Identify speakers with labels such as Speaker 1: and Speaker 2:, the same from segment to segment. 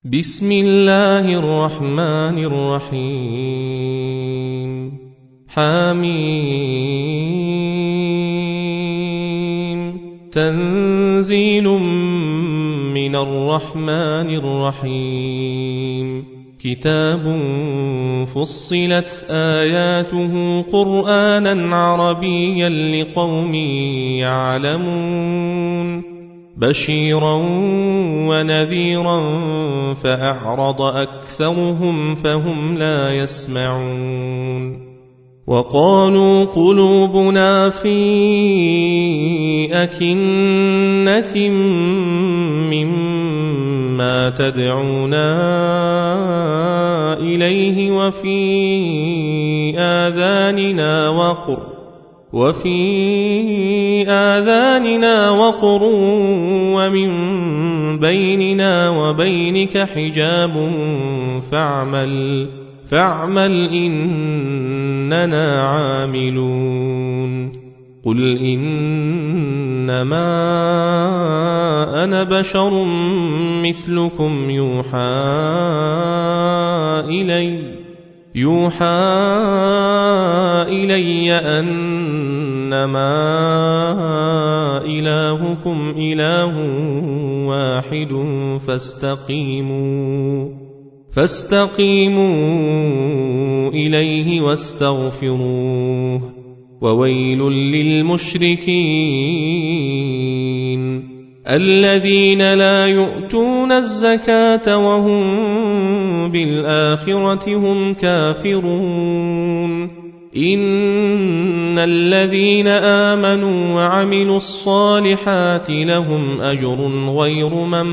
Speaker 1: بسم الله الرحمن الرحيم حميم تنزيل من الرحمن الرحيم كتاب فصلت آياته قرآنا عربيا لقوم يعلمون بشيرا ونذيرا فأعرض أكثرهم فهم لا يسمعون وقالوا قلوبنا في أكنة مما تدعونا إليه وفي آذاننا وقر ومن بيننا وبينك حجاب فاعمل إننا عاملون قل إنما أنا بشر مثلكم يوحى إلي أنما إلهكم إله واحد فاستقيموا إليه واستغفروه وويل للمشركين الذين لا يؤتون الزكاة وهم بالآخرة هم كافرون إن الذين آمنوا وعملوا الصالحات لهم أجر غير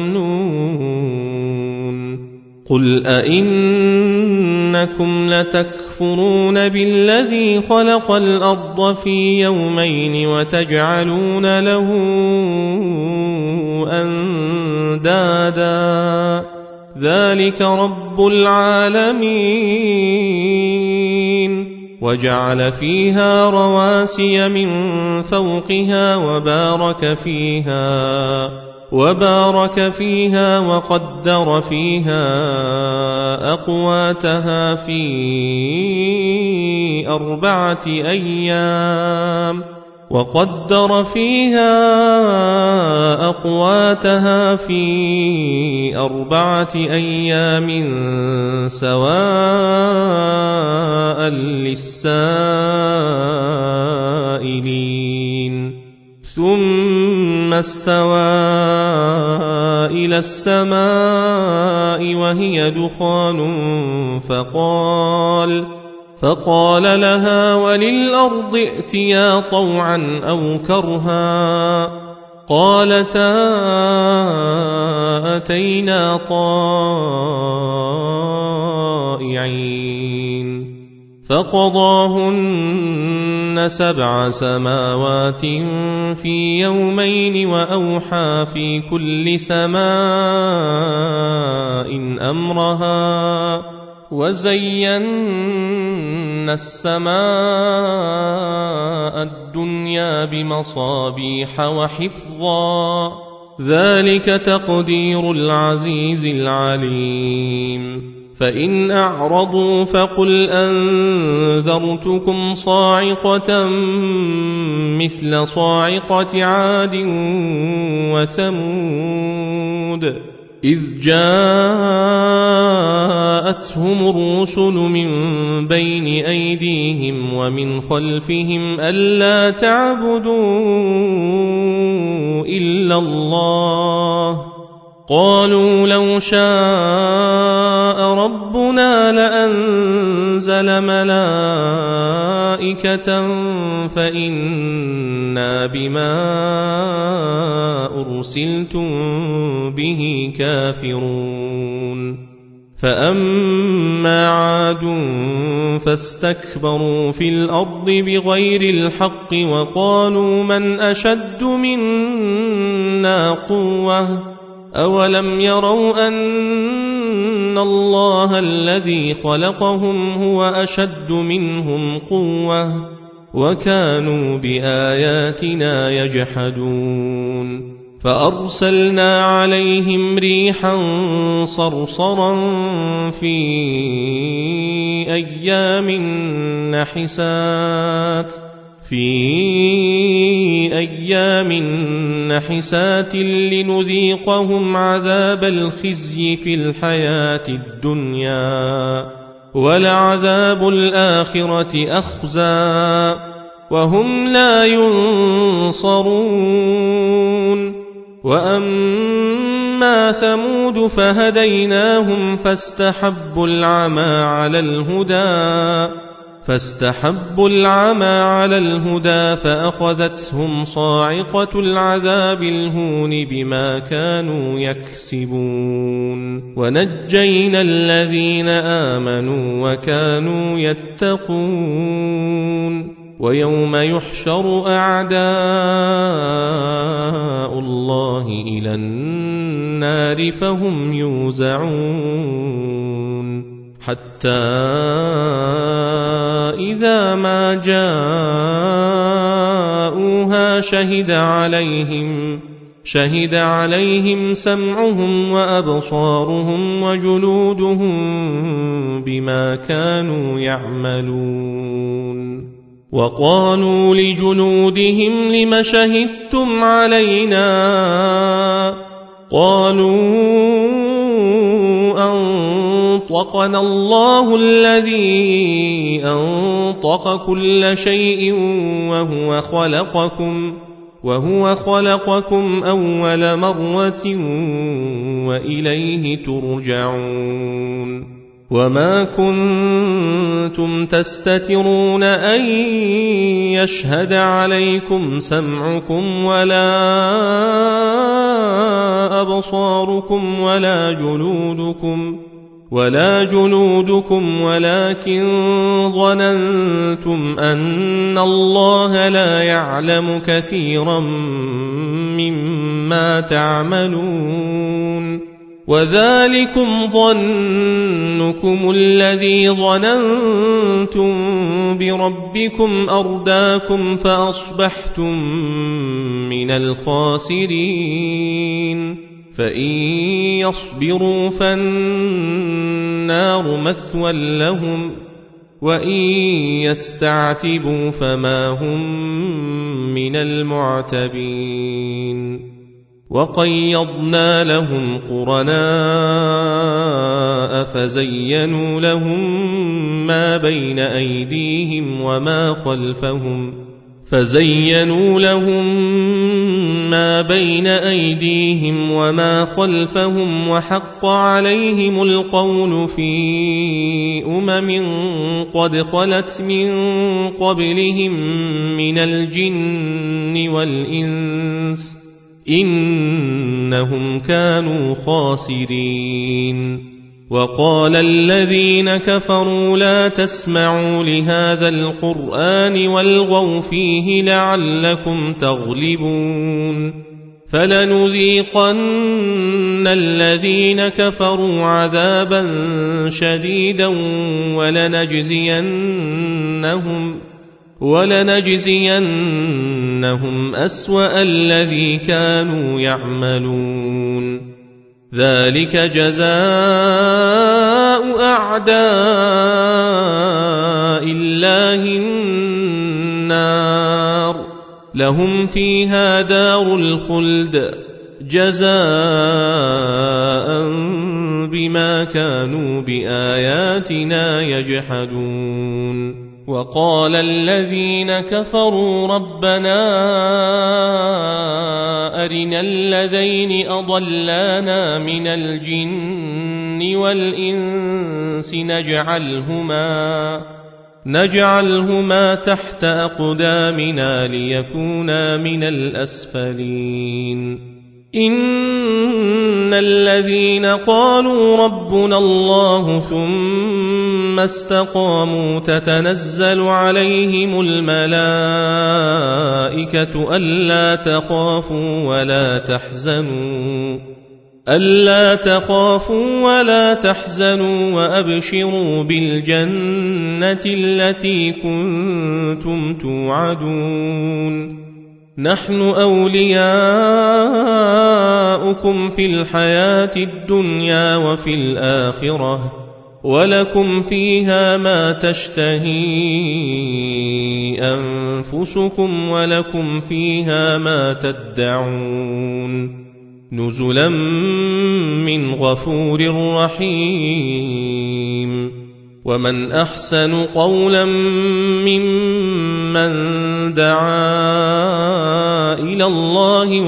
Speaker 1: ممنون قل أئنكم لتكفرون بالذي خلق الأرض في يومين وتجعلون له أندادا ذلك رب العالمين وجعل فيها رواسي من فوقها وبارك فيها وقدر فيها أقواتها في 4 أيام سواء للسائلين ثم استوى إلى السماء وهي دخان فقال لها وللأرض ائتيا طوعا أو كرها قالتا أتينا طائعين فقضاهن 7 سماوات في يومين وأوحى في كل سماء أمرها وزينا السماء الدنيا بمصابيح وحفظا ذلك تقدير العزيز العليم فإن أعرضوا فقل أنذرتكم صاعقة مثل صاعقة عاد وثمود إذ جاءتهم الرسل من بين أيديهم ومن خلفهم ألا تعبدوا إلا الله قالوا لو شاء ربنا لأنزل ملائكة فإنا بما أرسلتم به كافرون فأما عاد فاستكبروا في الأرض بغير الحق وقالوا من أشد منا قوة أولم يروا أن الله الذي خلقهم هو أشد منهم قوة وكانوا بآياتنا يجحدون فأرسلنا عليهم ريحا صرصرا في أيام نحسات لنذيقهم عذاب الخزي في الحياة الدنيا ولعذاب الآخرة أخزى وهم لا ينصرون. وأما ثمود فهديناهم فاستحبوا العمى على الهدى فأخذتهم صاعقة العذاب الهون بما كانوا يكسبون. ونجينا الذين آمنوا وكانوا يتقون. ويوم يحشر أعداء الله إلى النار فهم يوزعون حتى إذا ما جاءوها شهد عليهم سمعهم وأبصارهم وجلودهم بما كانوا يعملون. وقالوا لجلودهم لم شهدتم علينا قالوا أنطقنا الله الذي أنطق كل شيء وهو خلقكم أول مرة وإليه ترجعون. وما كنتم تستترون أن يشهد عليكم سمعكم ولا أبصاركم ولا جلودكم ولكن ظننتم أن الله لا يعلم كثيرا مما تعملون. وذلكم ظنكم الذي ظننتم بربكم أرداكم فأصبحتم من الخاسرين. فإن يصبروا فالنار مثوى لهم وإن يستعتبوا فما هم من المعتبين. وقيضنا لهم قرناء فزينوا لهم ما بين أيديهم وما خلفهم وحق عليهم القول في قد خلت من قبلهم من الجن والإنس إنهم كانوا خاسرين. وقال الذين كفروا لا تسمعوا لهذا القرآن والغوا فيه لعلكم تغلبون. فلنذيقن الذين كفروا عذابا شديدا ولنجزينهم أسوأ الذي كانوا يعملون. ذلك جزاء أعداء الله النار لهم فيها دار الخلد جزاء بما كانوا بآياتنا يجحدون. وقال الذين كفروا ربنا أرنا الذين أضلانا من الجن والإنس نجعلهما تحت أقدامنا ليكونا من الأسفلين. إن الذين قالوا ربنا الله ثم استقاموا تتنزل عليهم الملائكة ألا تخافوا ولا تحزنوا وأبشروا بالجنة التي كنتم توعدون. نحن أولياؤكم في الحياة الدنيا وفي الآخرة ولكم فيها ما تشتهي أنفسكم ولكم فيها ما تدعون نزلا من غفور رحيم ومن أحسن قولا ممن دعا إلى الله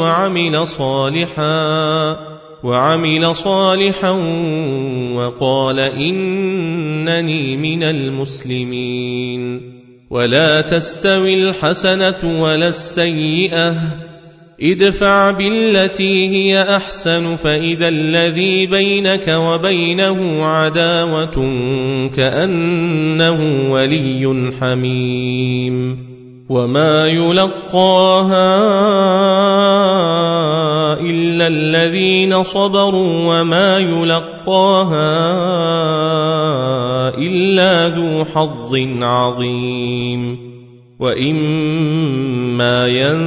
Speaker 1: وعمل صالحا وقال إنني من المسلمين ولا تستوي الحسنة ولا السيئة ادفع بالتي هي أحسن فإذا الذي بينك وبينه عداوة كأنه ولي حميم وما يلقاها إلا الذين صبروا وما يلقاها إلا ذو حظ عظيم وإما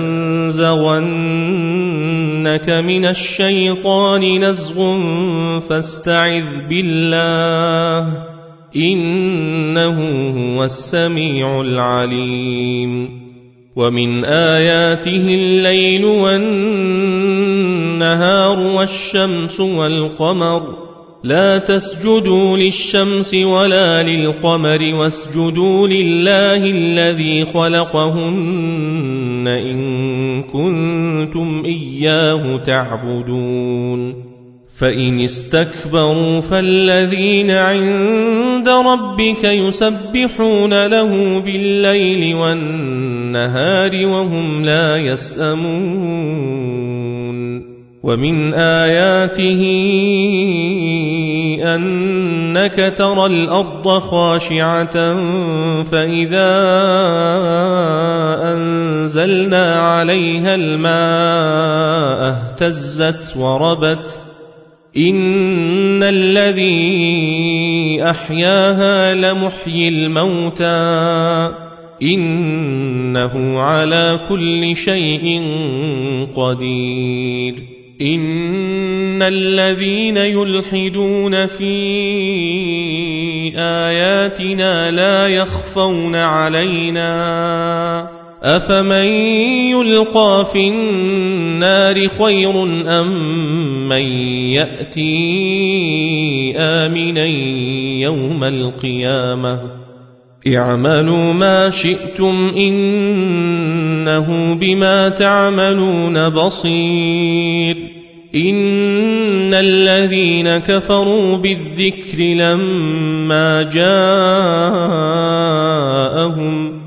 Speaker 1: ينزغنك من الشيطان نزغ فاستعذ بالله إنه هو السميع العليم ومن آياته الليل والنهار والشمس والقمر لا تسجدوا للشمس ولا للقمر واسجدوا لله الذي خلقهن إن كنتم إياه تعبدون فإن استكبروا فالذين عند ربك يسبحون له بالليل والنهار وهم لا يسأمون ومن آياته أنك ترى الأرض خاشعة فإذا أنزلنا عليها الماء اهتزت وربت إن الذي أحياها لمحيي الموتى إنه على كل شيء قدير إن الذين يلحدون في آياتنا لا يخفون علينا أفمن يلقى في النار خير أم من يأتي آمنا يوم القيامة اعملوا ما شئتم إنه بما تعملون بصير إن الذين كفروا بالذكر لما جاءهم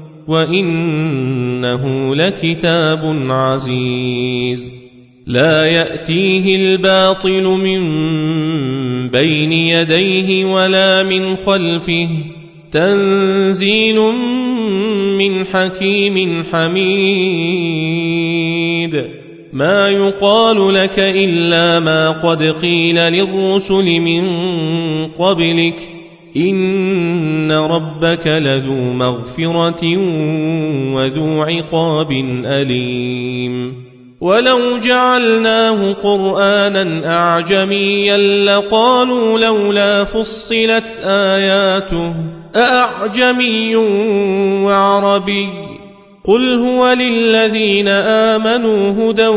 Speaker 1: وإنه لكتاب عزيز لا يأتيه الباطل من بين يديه ولا من خلفه تنزيل من حكيم حميد ما يقال لك إلا ما قد قيل للرسل من قبلك إن ربك لذو مغفرة وذو عقاب أليم ولو جعلناه قرآنا أعجميا لقالوا لولا فصلت آياته أأعجمي وعربي قل هو للذين آمنوا هدى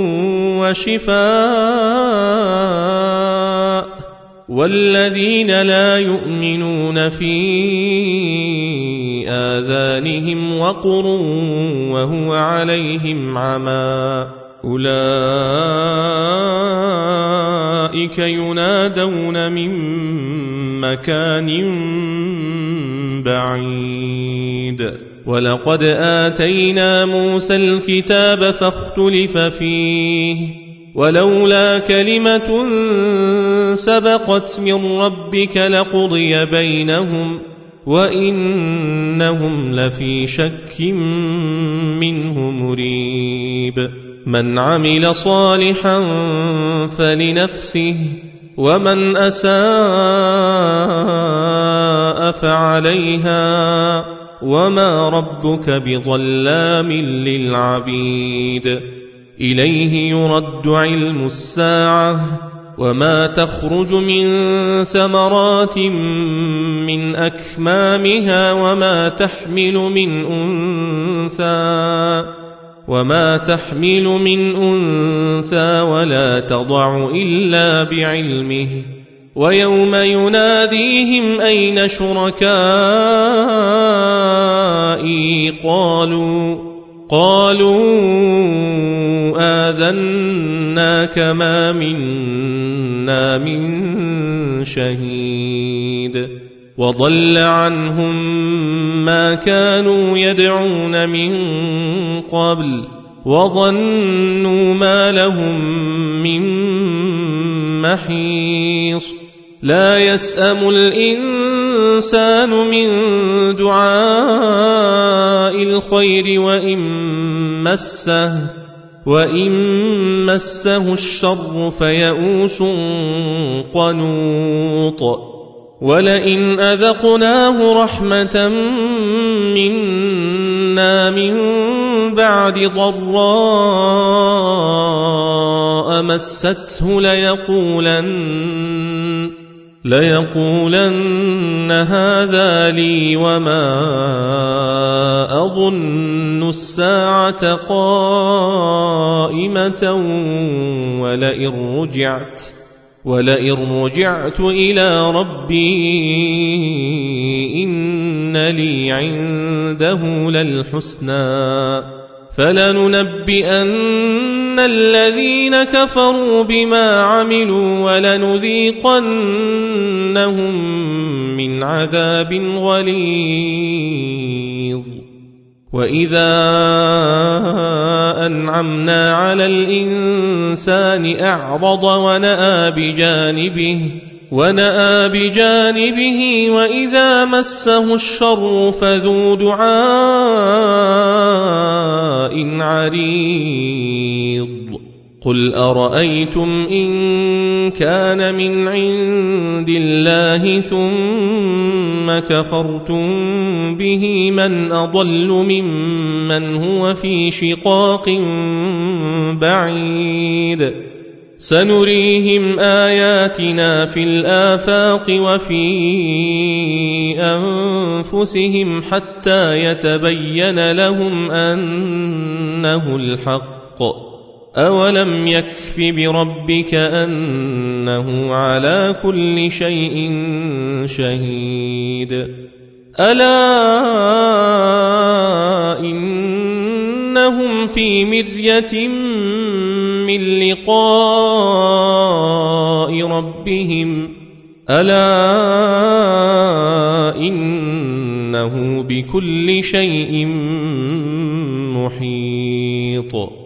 Speaker 1: وشفاء والذين لا يؤمنون في آذانهم وقر وهو عليهم عمى أولئك ينادون من مكان بعيد ولقد آتينا موسى الكتاب فاختلف فيه ولولا كلمة سبقت من ربك لقضي بينهم وإنهم لفي شك منه مريب من عمل صالحا فلنفسه ومن أساء فعليها وما ربك بظلام للعبيد إليه يرد علم الساعة وما تخرج من ثمرات من أكمامها وما تحمل من أنثى ولا تضع إلا بعلمه ويوم يناديهم أين شركائي قالوا آذناك ما منا من شهيد وضل عنهم ما كانوا يدعون من قبل وظنوا ما لهم من محيص لا يسأم الإنسان من دعاء الخير وإن مسه الشر فيئوس قنوط ولئن أذقناه رحمة منا من بعد ضراء مسته ليقولن هذا لي وما أظن الساعة قائمة ولئن رجعت إلى ربي إن لي عنده للحسنى فلننبئن الذين كفروا بما عملوا ولنذيقنهم من عذاب غليظ وإذا أنعمنا على الإنسان أعرض ونأى بجانبه وإذا مسه الشر فذو دعاء عريض قل أرأيتم إن كان من عند الله ثم كفرتم به من أضل ممن هو في شقاق بعيد سنريهم آياتنا في الآفاق وفي أنفسهم حتى يتبين لهم أنه الحق أولم يكف بربك أنه على كل شيء شهيد ألا إنهم في مرية من لقاء ربهم ألا إنه بكل شيء محيط